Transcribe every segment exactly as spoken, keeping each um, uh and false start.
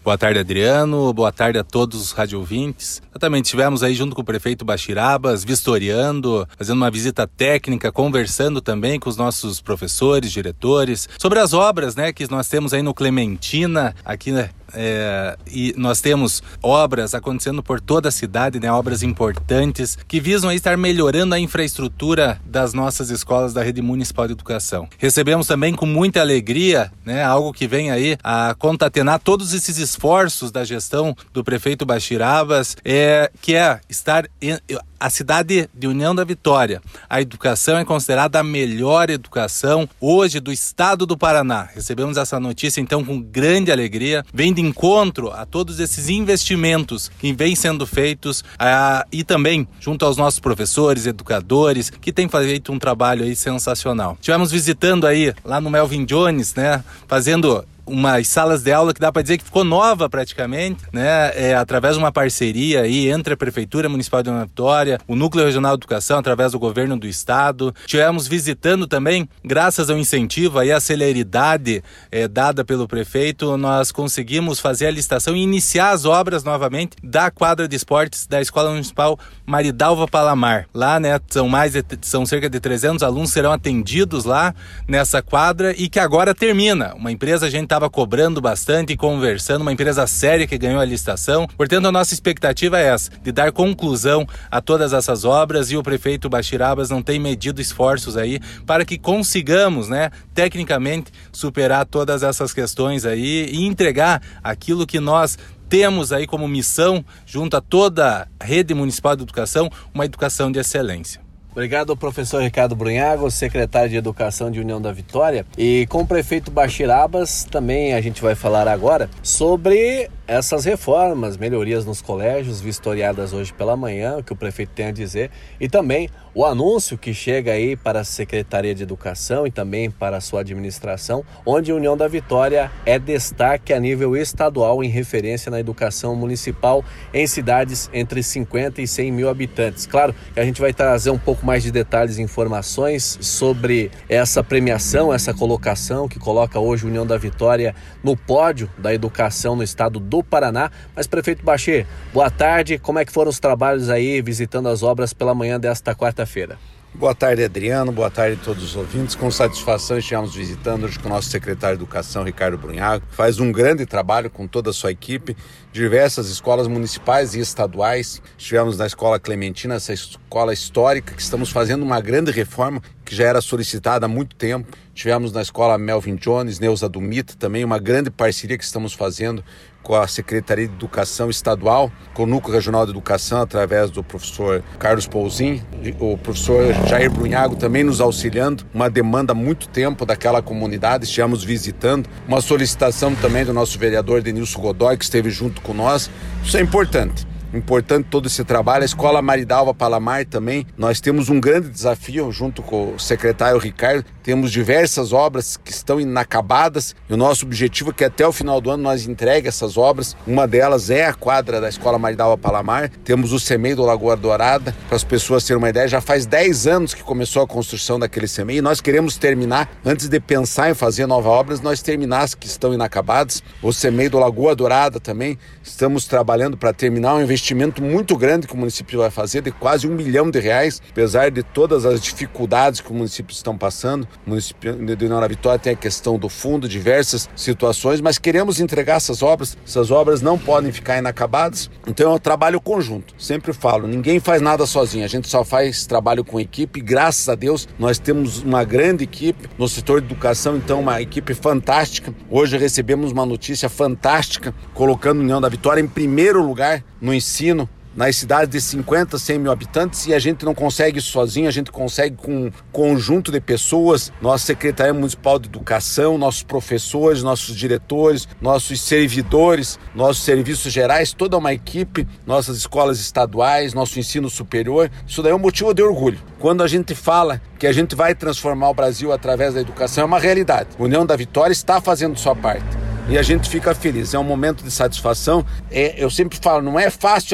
Boa tarde, Adriano. Boa tarde a todos os radioouvintes. Também estivemos aí junto com o prefeito Bachirabas, vistoriando, fazendo uma visita técnica, conversando também com os nossos professores, diretores, sobre as obras, né, que nós temos aí no Clementina, aqui, né? É, e nós temos obras acontecendo por toda a cidade, né, obras importantes que visam aí estar melhorando a infraestrutura das nossas escolas da Rede Municipal de Educação. Recebemos também com muita alegria, né, algo que vem aí a concatenar todos esses esforços da gestão do prefeito Bachirabas, é, que é estar em, a cidade de União da Vitória. A educação é considerada a melhor educação hoje do estado do Paraná. Recebemos essa notícia então com grande alegria, vem de encontro a todos esses investimentos que vêm sendo feitos ah, e também junto aos nossos professores, educadores, que têm feito um trabalho aí sensacional. Estivemos visitando aí lá no Melvin Jones, né, fazendo umas salas de aula que dá para dizer que ficou nova praticamente, né? É, através de uma parceria aí entre a Prefeitura Municipal de União da Vitória, o Núcleo Regional de Educação, através do Governo do Estado. Estivemos visitando também, graças ao incentivo aí, a celeridade é, dada pelo prefeito, nós conseguimos fazer a licitação e iniciar as obras novamente da quadra de esportes da Escola Municipal Maridalva Palamar. Lá, né, são mais de, são cerca de trezentos alunos serão atendidos lá nessa quadra e que agora termina. Uma empresa, a gente tá estava cobrando bastante e conversando, uma empresa séria que ganhou a licitação. Portanto, a nossa expectativa é essa, de dar conclusão a todas essas obras, e o prefeito Bachirabas não tem medido esforços aí para que consigamos, né, tecnicamente superar todas essas questões aí e entregar aquilo que nós temos aí como missão junto a toda a Rede Municipal de Educação, uma educação de excelência. Obrigado, professor Ricardo Brunhago, secretário de Educação de União da Vitória. E com o prefeito Bachirabas também a gente vai falar agora sobre essas reformas, melhorias nos colégios vistoriadas hoje pela manhã, o que o prefeito tem a dizer, e também o anúncio que chega aí para a Secretaria de Educação e também para a sua administração, onde a União da Vitória é destaque a nível estadual em referência na educação municipal em cidades entre cinquenta e cem mil habitantes. Claro que a gente vai trazer um pouco mais de detalhes e informações sobre essa premiação, essa colocação que coloca hoje a União da Vitória no pódio da educação no estado do Paraná. Mas, prefeito Bachê, boa tarde, como é que foram os trabalhos aí visitando as obras pela manhã desta quarta-feira? Boa tarde, Adriano, boa tarde a todos os ouvintes. Com satisfação estivemos visitando hoje com o nosso secretário de Educação, Ricardo Brunhago. Faz um grande trabalho com toda a sua equipe, diversas escolas municipais e estaduais. Estivemos na Escola Clementina, essa escola histórica, que estamos fazendo uma grande reforma que já era solicitada há muito tempo. Estivemos na Escola Melvin Jones, Neuza Dumita, também uma grande parceria que estamos fazendo com a Secretaria de Educação Estadual, com o Núcleo Regional de Educação, através do professor Carlos Pouzin, o professor Jair Brunhago também nos auxiliando, uma demanda há muito tempo daquela comunidade, estivemos visitando, uma solicitação também do nosso vereador Denilson Godoy, que esteve junto com nós. Isso é importante. Importante todo esse trabalho. A Escola Maridalva Palamar também, nós temos um grande desafio junto com o secretário Ricardo, temos diversas obras que estão inacabadas e o nosso objetivo é que até o final do ano nós entregue essas obras. Uma delas é a quadra da Escola Maridalva Palamar, temos o CEMEI do Lagoa Dourada, para as pessoas terem uma ideia, já faz dez anos que começou a construção daquele CEMEI e nós queremos terminar, antes de pensar em fazer novas obras, nós terminar as que estão inacabadas. O CEMEI do Lagoa Dourada também, estamos trabalhando para terminar um investimento investimento muito grande que o município vai fazer, de quase um milhão de reais, apesar de todas as dificuldades que o município estão passando. O município de União da Vitória tem a questão do fundo, diversas situações, mas queremos entregar essas obras, essas obras não podem ficar inacabadas, então é um trabalho conjunto. Sempre falo, ninguém faz nada sozinho, a gente só faz trabalho com equipe, graças a Deus nós temos uma grande equipe no setor de educação, então uma equipe fantástica. Hoje recebemos uma notícia fantástica, colocando a União da Vitória em primeiro lugar no ensino nas cidades de cinquenta, cem mil habitantes, e a gente não consegue isso sozinho, a gente consegue com um conjunto de pessoas, nossa Secretaria Municipal de Educação, nossos professores, nossos diretores, nossos servidores, nossos serviços gerais, toda uma equipe, nossas escolas estaduais, nosso ensino superior. Isso daí é um motivo de orgulho. Quando a gente fala que a gente vai transformar o Brasil através da educação, é uma realidade. A União da Vitória está fazendo sua parte. E a gente fica feliz, é um momento de satisfação. É, eu sempre falo, não é fácil a vida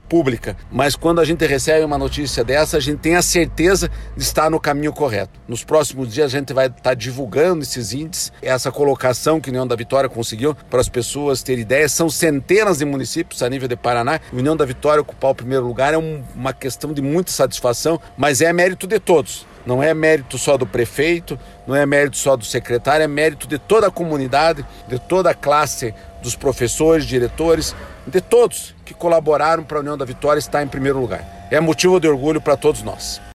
pública, mas quando a gente recebe uma notícia dessa, a gente tem a certeza de estar no caminho correto. Nos próximos dias a gente vai estar divulgando esses índices, essa colocação que a União da Vitória conseguiu, para as pessoas terem ideia. São centenas de municípios a nível de Paraná. A União da Vitória ocupar o primeiro lugar é um, uma questão de muita satisfação, mas é mérito de todos. Não é mérito só do prefeito, não é mérito só do secretário, é mérito de toda a comunidade, de toda a classe, dos professores, diretores, de todos que colaboraram para a União da Vitória estar em primeiro lugar. É motivo de orgulho para todos nós.